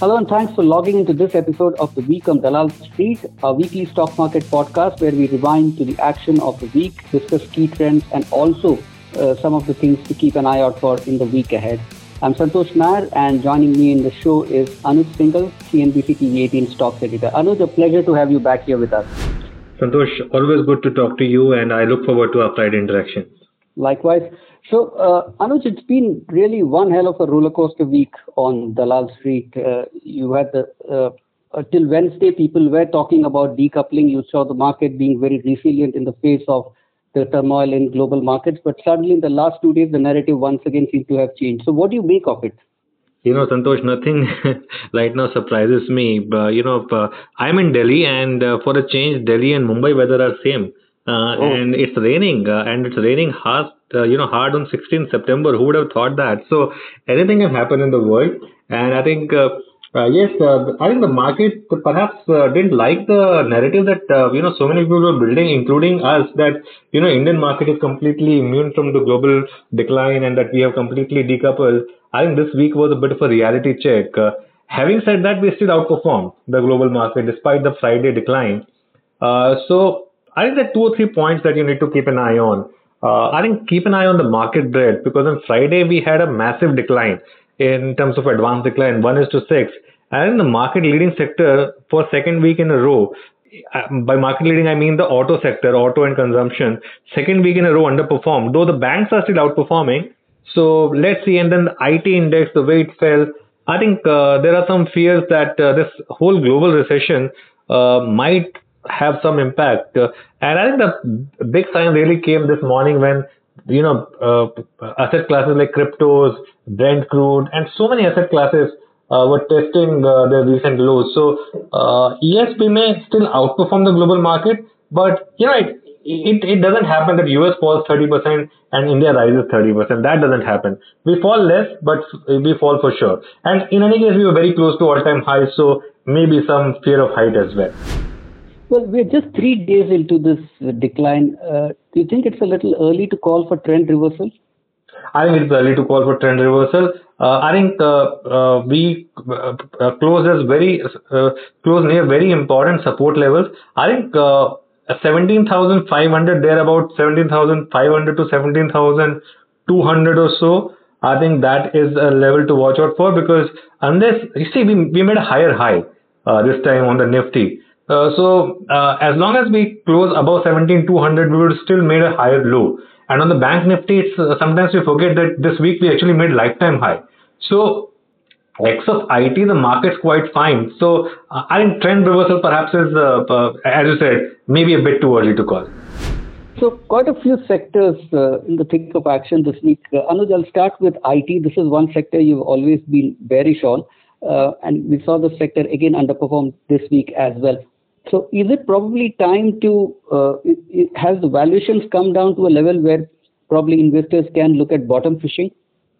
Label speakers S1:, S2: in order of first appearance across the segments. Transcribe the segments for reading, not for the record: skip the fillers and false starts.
S1: Hello and thanks for logging into this episode of The Week on Dalal Street, a weekly stock market podcast where we rewind to the action of the week, discuss key trends, and also some of the things to keep an eye out for in the week ahead. I'm Santosh Nair, and joining me in the show is Anuj Singhal, CNBC TV 18 stocks editor. Anuj, a pleasure to have you back here with us.
S2: Santosh, always good to talk to you, and I look forward to our Friday interaction.
S1: Likewise. So, Anuj, it's been really one hell of a roller coaster week on Dalal Street. You had till Wednesday, people were talking about decoupling. You saw the market being very resilient in the face of the turmoil in global markets. But suddenly, in the last 2 days, the narrative once again seems to have changed. So, what do you make of it?
S2: Santosh, nothing right now surprises me. I'm in Delhi, and for a change, Delhi and Mumbai weather are same. And it's raining, and it's raining hard on 16th September. Who would have thought that? So anything can happen in the world, and I think I think the market perhaps didn't like the narrative that so many people were building, including us, that Indian market is completely immune from the global decline and that we have completely decoupled. I think this week was a bit of a reality check. Having said that, we still outperformed the global market despite the Friday decline. So I think there are two or three points that you need to keep an eye on. I think keep an eye on the market breadth, because on Friday we had a massive decline in terms of advanced decline, 1:6. And in the market leading sector for second week in a row, by market leading I mean the auto sector, auto and consumption, second week in a row underperformed, though the banks are still outperforming. So let's see. And then the IT index, the way it fell, I think there are some fears that this whole global recession might have some impact. And I think the big sign really came this morning when, asset classes like cryptos, Brent crude, and so many asset classes were testing their recent lows. So, yes, we may still outperform the global market, but, it doesn't happen that US falls 30% and India rises 30%. That doesn't happen. We fall less, but we fall for sure. And in any case, we were very close to all-time highs, so maybe some fear of height as well.
S1: Well, we're just 3 days into this decline. Do you think it's a little early to call for trend reversal?
S2: I think it's early to call for trend reversal. I think we closed as close near very important support levels. I think 17,500 there, about 17,500 to 17,200 or so. I think that is a level to watch out for, because unless you see we made a higher high this time on the Nifty. So as long as we close above 17,200, we would still made a higher low. And on the bank Nifty, sometimes we forget that this week we actually made lifetime high. So X of IT, the market's quite fine. So I think trend reversal perhaps is, as you said, maybe a bit too early to call.
S1: So quite a few sectors in the thick of action this week. Anuj, I'll start with IT. This is one sector you've always been bearish on. And we saw the sector again underperform this week as well. So is it probably time to, has the valuations come down to a level where probably investors can look at bottom fishing?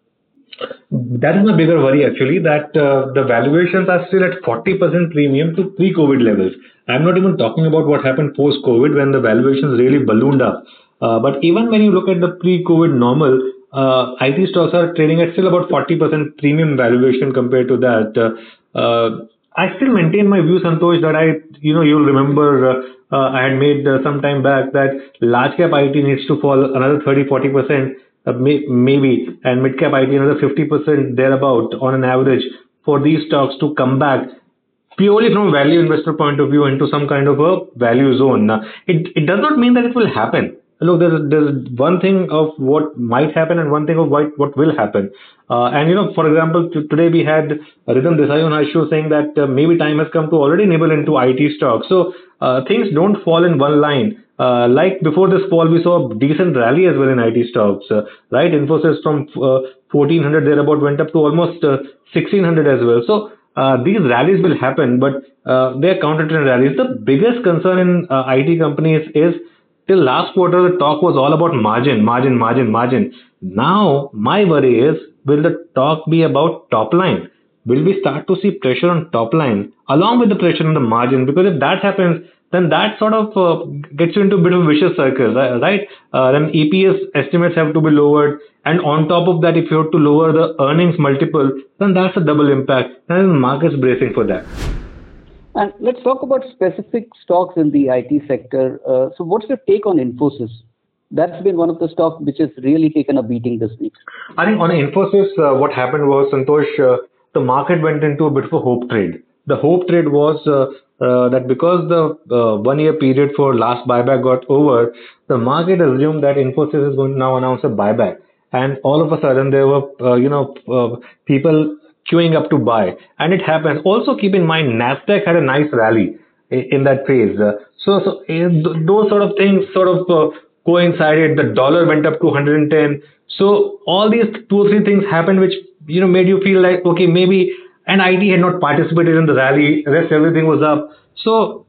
S2: That is my bigger worry, actually, that the valuations are still at 40% premium to pre-COVID levels. I'm not even talking about what happened post-COVID when the valuations really ballooned up. But even when you look at the pre-COVID normal, IT stocks are trading at still about 40% premium valuation compared to that. I still maintain my view, Santosh, that you'll remember I had made some time back that large cap IT needs to fall another 30-40%, maybe, and mid cap IT another 50% thereabout on an average for these stocks to come back purely from a value investor point of view into some kind of a value zone. Now, it does not mean that it will happen. Look, there's one thing of what might happen and one thing of what will happen. For example, today we had Ridham Desai on our show saying that maybe time has come to already nibble into IT stocks. So things don't fall in one line. Like before this fall, we saw a decent rally as well in IT stocks, right? Infosys from 1400 thereabout went up to almost 1600 as well. So these rallies will happen, but they are counter trend rallies. The biggest concern in IT companies is, till last quarter, the talk was all about margin. Now, my worry is, will the talk be about top line? Will we start to see pressure on top line along with the pressure on the margin? Because if that happens, then that sort of gets you into a bit of a vicious circle, right? Then EPS estimates have to be lowered, and on top of that, if you have to lower the earnings multiple, then that's a double impact, and the market's bracing for that.
S1: And let's talk about specific stocks in the IT sector. So what's your take on Infosys? That's been one of the stocks which has really taken a beating this week.
S2: I think on Infosys, what happened was, Santosh, the market went into a bit of a hope trade. The hope trade was that because the 1 year period for last buyback got over, the market assumed that Infosys is going to now announce a buyback. And all of a sudden, there were, people queuing up to buy. And it happens. Also, keep in mind, NASDAQ had a nice rally in that phase. Those sort of things sort of coincided. The dollar went up to 110. So all these 2 or 3 things happened, which made you feel like, okay, maybe, and IT had not participated in the rally. Rest everything was up. So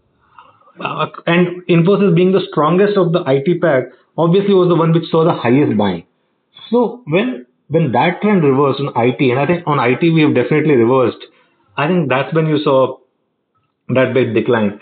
S2: and Infosys being the strongest of the IT pack, obviously was the one which saw the highest buying. So when that trend reversed on IT, and I think on IT we have definitely reversed, I think that's when you saw that big decline.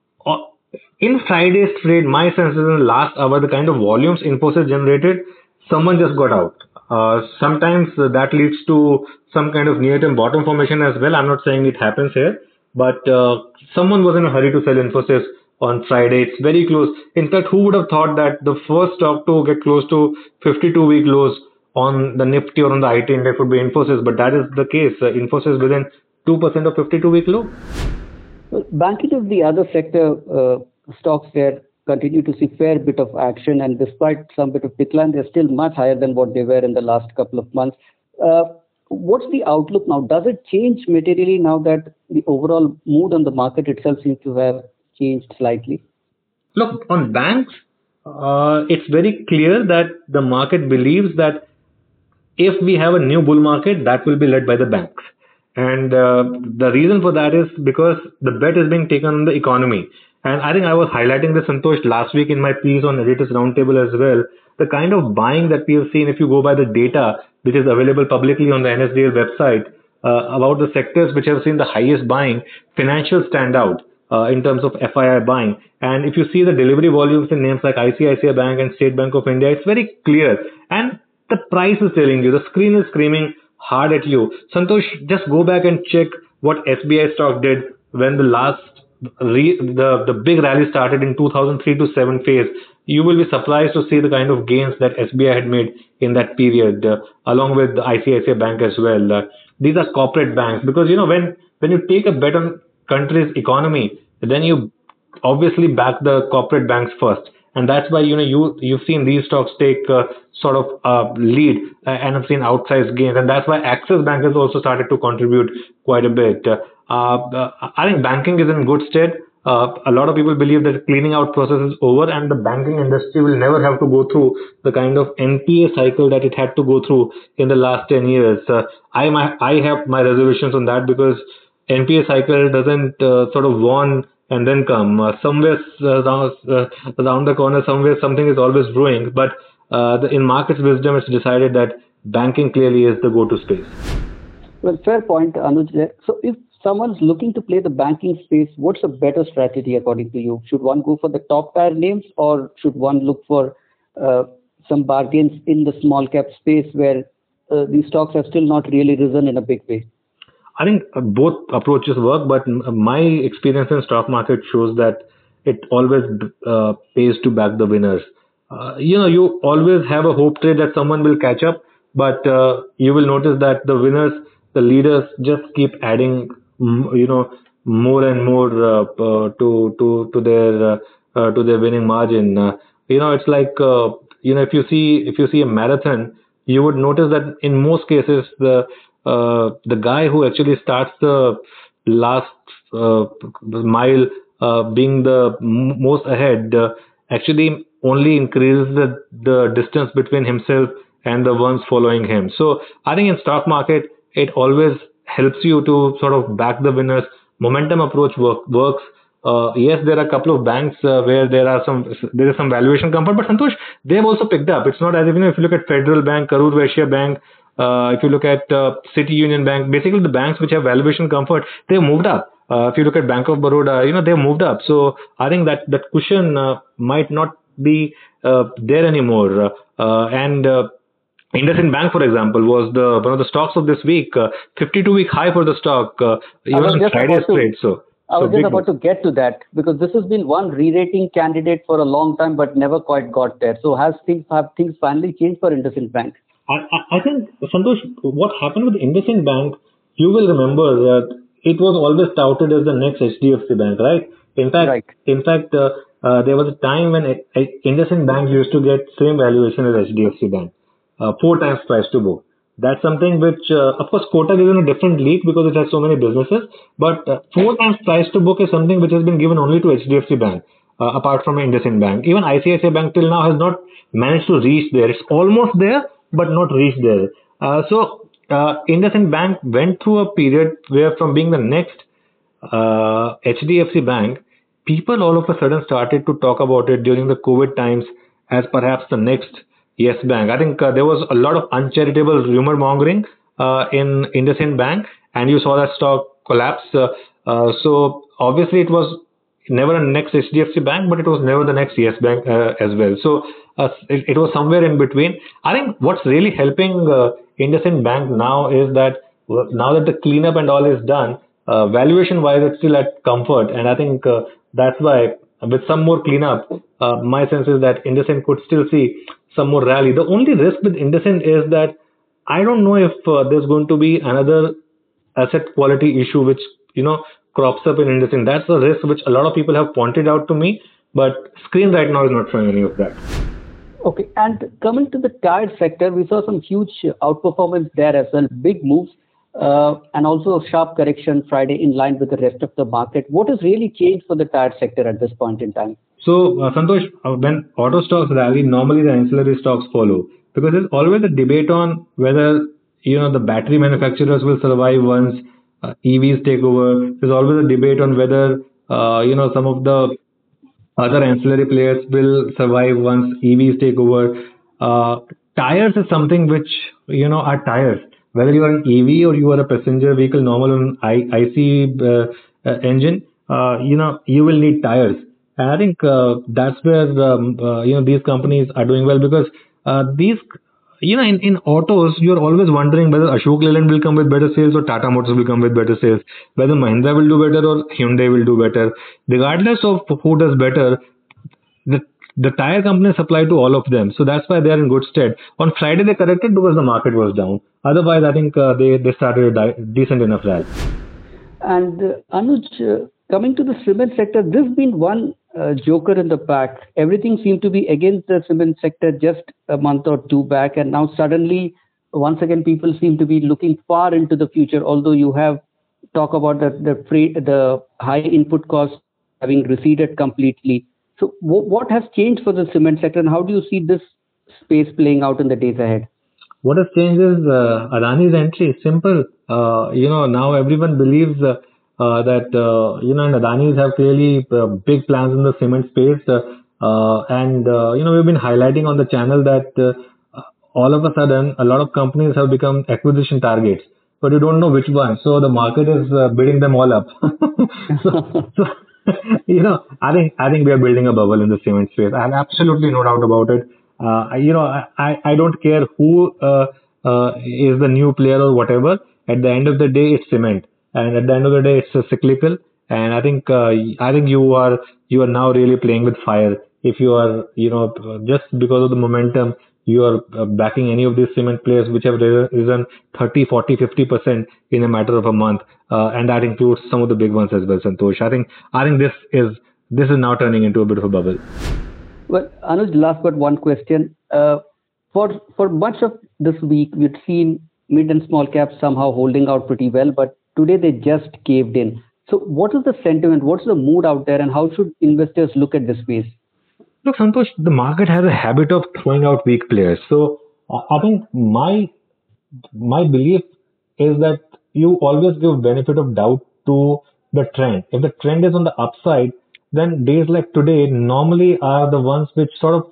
S2: In Friday's trade, my sense is in the last hour, the kind of volumes Infosys generated, someone just got out. Sometimes that leads to some kind of near-term bottom formation as well. I'm not saying it happens here, but someone was in a hurry to sell Infosys on Friday. It's very close. In fact, who would have thought that the first stock to get close to 52-week lows on the Nifty or on the IT index would be Infosys, but that is the case. Infosys within 2% of 52-week low.
S1: Well, banking is the other sector. Stocks there continue to see fair bit of action, and despite some bit of decline, they're still much higher than what they were in the last couple of months. What's the outlook now? Does it change materially now that the overall mood on the market itself seems to have changed slightly?
S2: Look, on banks, it's very clear that the market believes that if we have a new bull market, that will be led by the banks. And the reason for that is because the bet is being taken on the economy. And I think I was highlighting this, Santosh, last week in my piece on Editors Roundtable as well. The kind of buying that we have seen, if you go by the data which is available publicly on the NSDL website, about the sectors which have seen the highest buying, financials stand out in terms of FII buying. And if you see the delivery volumes in names like ICICI Bank and State Bank of India, it's very clear. And the price is telling you, the screen is screaming hard at you. Santosh, just go back and check what SBI stock did when the big rally started in 2003 to 7 phase. You will be surprised to see the kind of gains that SBI had made in that period, along with the ICICI Bank as well. These are corporate banks, because when you take a bet on country's economy, then you obviously back the corporate banks first. And that's why you've seen these stocks take sort of lead and have seen outsized gains, and that's why Axis Bank has also started to contribute quite a bit. I think banking is in good stead. A lot of people believe that the cleaning out process is over, and the banking industry will never have to go through the kind of NPA cycle that it had to go through in the last 10 years. I have my reservations on that, because NPA cycle doesn't sort of warn and then come. Somewhere around the corner, somewhere something is always brewing. But in market's wisdom, it's decided that banking clearly is the go-to space.
S1: Well, fair point, Anuj. So if someone's looking to play the banking space, what's a better strategy according to you? Should one go for the top tier names, or should one look for some bargains in the small cap space where these stocks have still not really risen in a big way?
S2: I think both approaches work, but my experience in stock market shows that it always pays to back the winners. You always have a hope trade that someone will catch up, but you will notice that the winners, the leaders, just keep adding, more and more to their winning margin. It's like if you see a marathon, you would notice that in most cases the guy who actually starts the last mile, being the most ahead, actually only increases the distance between himself and the ones following him. So I think in stock market, it always helps you to sort of back the winners. Momentum approach works. Yes, there are a couple of banks where there is some valuation comfort, but Santosh, they have also picked up. It's not as if you look at Federal Bank, Karur Vysya Bank, if you look at City Union Bank, basically the banks which have valuation comfort, they've moved up. If you look at Bank of Baroda, they've moved up. So I think that cushion might not be there anymore. And IndusInd Bank, for example, was the one of the stocks of this week. 52-week high for the stock,
S1: I
S2: even
S1: was
S2: on
S1: just
S2: Friday's
S1: about to
S2: trade.
S1: I
S2: So
S1: was just
S2: big
S1: about
S2: move.
S1: to get to that because this has been one re-rating candidate for a long time, but never quite got there. So have things finally changed for IndusInd Bank?
S2: I think, Santosh, what happened with IndusInd Bank, you will remember that it was always touted as the next HDFC Bank, right? In fact,
S1: Right.
S2: in fact, there was a time when IndusInd Bank used to get same valuation as HDFC Bank, 4 times price to book. That's something which, of course, Kotak is in a different league because it has so many businesses. But 4 times price to book is something which has been given only to HDFC Bank, apart from IndusInd Bank. Even ICICI Bank till now has not managed to reach there. It's almost there, but not reached there. So IndusInd Bank went through a period where from being the next HDFC Bank, people all of a sudden started to talk about it during the COVID times as perhaps the next Yes Bank. I think there was a lot of uncharitable rumor mongering in IndusInd Bank, and you saw that stock collapse. So obviously, it was never a next HDFC Bank, but it was never the next Yes Bank as well. So it was somewhere in between. I think what's really helping IndusInd Bank now is that now that the cleanup and all is done, valuation wise, it's still at comfort, and I think that's why with some more cleanup, my sense is that IndusInd could still see some more rally. The only risk with IndusInd is that I don't know if there's going to be another asset quality issue which crops up in IndusInd. That's a risk which a lot of people have pointed out to me, but screen right now is not showing any of that.
S1: Okay. And coming to the tire sector, we saw some huge outperformance there as well, big moves, and also a sharp correction Friday in line with the rest of the market. What has really changed for the tire sector at this point in time?
S2: So, Santosh, when auto stocks rally, normally the ancillary stocks follow because there's always a debate on whether the battery manufacturers will survive once EVs take over. There's always a debate on whether some of the other ancillary players will survive once EVs take over. Uh, Tires is something which are tires. Whether you are an EV or you are a passenger vehicle, normal on IC engine, you will need tires. And I think that's where these companies are doing well because these in autos, you're always wondering whether Ashok Leyland will come with better sales or Tata Motors will come with better sales, whether Mahindra will do better or Hyundai will do better. Regardless of who does better, the the tire companies supply to all of them, so that's why they are in good stead. On Friday they corrected because the market was down. Otherwise, I think they started a decent enough rally.
S1: And Anuj, coming to the cement sector, this has been one joker in the pack. Everything seemed to be against the cement sector just a month or two back, and now suddenly, once again, people seem to be looking far into the future. Although you have talk about the high input costs having receded completely. So, what has changed for the cement sector, and how do you see this space playing out in the days ahead?
S2: What has changed is Adani's entry. Simple. Now everyone believes that and Adani's have clearly big plans in the cement space. And we've been highlighting on the channel that all of a sudden a lot of companies have become acquisition targets, but you don't know which one. So the market is bidding them all up. so I think we are building a bubble in the cement space. I have absolutely no doubt about it. I don't care who is the new player or whatever. At the end of the day, it's cement, and at the end of the day, it's cyclical. And I think you are now really playing with fire. If you are just because of the momentum, you are backing any of these cement players which have risen 30, 40, 50% in a matter of a month, and that includes some of the big ones as well. Santosh, I think this is now turning into a bit of a bubble.
S1: Well, Anuj, last but one question. For much of this week, we've seen mid and small caps somehow holding out pretty well, but today they just caved in. So, what is the sentiment? What's the mood out there, and how should investors look at this space?
S2: Look, Santosh, the market has a habit of throwing out weak players. So I think my belief is that you always give benefit of doubt to the trend. If the trend is on the upside, then days like today normally are the ones which sort of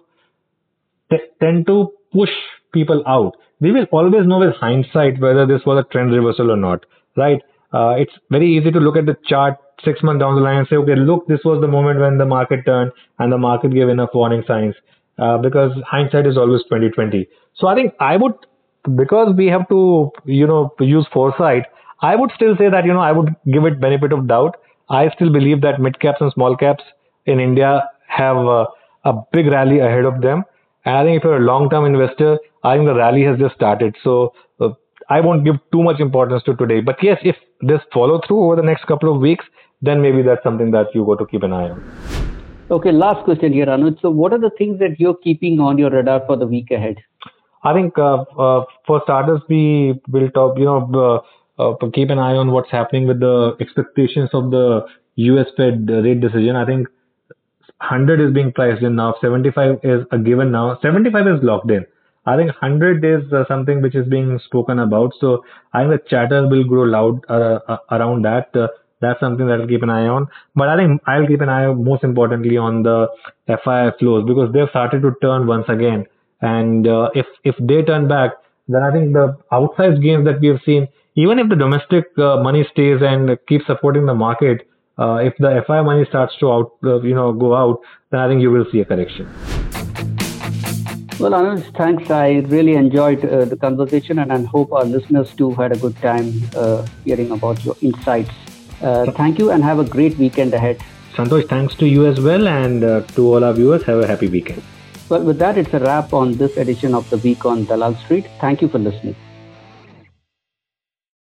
S2: tend to push people out. We will always know with hindsight whether this was a trend reversal or not, right? It's very easy to look at the chart 6 months down the line and say, okay, look, this was the moment when the market turned and the market gave enough warning signs. Because hindsight is always 2020. So I think I would, because we have to, use foresight, I would still say that, I would give it benefit of doubt. I still believe that mid caps and small caps in India have a big rally ahead of them. And I think if you're a long-term investor, I think the rally has just started. So I won't give too much importance to today. But yes, if this follow through over the next couple of weeks, then maybe that's something that you got to keep an eye on.
S1: Okay, last question here, Anuj. So what are the things that you're keeping on your radar for the week ahead?
S2: I think for starters, we will talk, keep an eye on what's happening with the expectations of the US Fed rate decision. I think 100 is being priced in now. 75 is a given now. 75 is locked in. I think 100 is something which is being spoken about. So I think the chatter will grow loud around that. That's something that I'll keep an eye on. But I think I'll keep an eye most importantly on the FII flows, because they've started to turn once again. And if they turn back, then I think the outsized gains that we have seen, even if the domestic money stays and keeps supporting the market, if the FII money starts to go out, then I think you will see a correction.
S1: Well, Anuj, thanks. I really enjoyed the conversation, and I hope our listeners too had a good time hearing about your insights. Thank you, and have a great weekend ahead.
S2: Santosh, thanks to you as well, and to all our viewers, have a happy weekend.
S1: Well, with that, it's a wrap on this edition of The Week on Dalal Street. Thank you for listening.